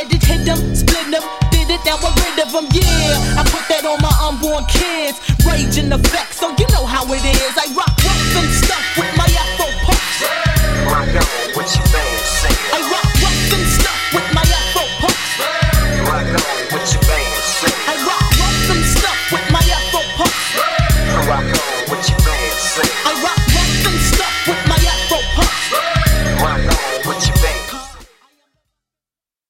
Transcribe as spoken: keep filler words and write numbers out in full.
had it, hit them, split them, did it, now we're rid of them, yeah. I put that on my unborn kids, rage in effect, so you know how